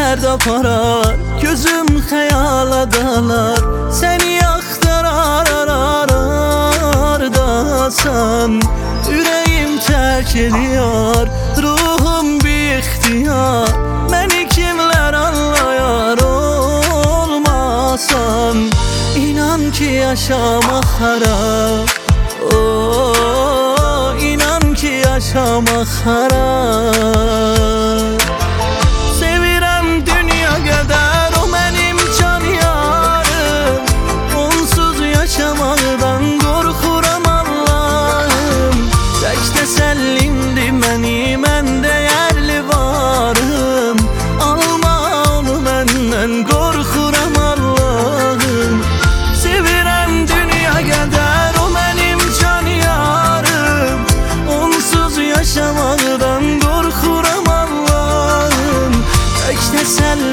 dərd aparar, gözüm xəyala dalar, səni axtarar ardasan. Ürəyim tərk ediyor, ruhum bixtiyar, məni kimlər anlayar olmasan. İnan ki yaşamaq harap, inan ki yaşamaq harap. Sevirəm dünya qədər, o mənim can yarım, onsuz yaşamaqdan qorxuram Allahım. Tək təsəllimdir məni, mən dəyərli varım, alma onu məndən, qorxuram Allahım. Sevirəm dünya qədər, o mənim can yarım, onsuz yaşamaqdan qorxuram Allahım. Tək təsəllimdir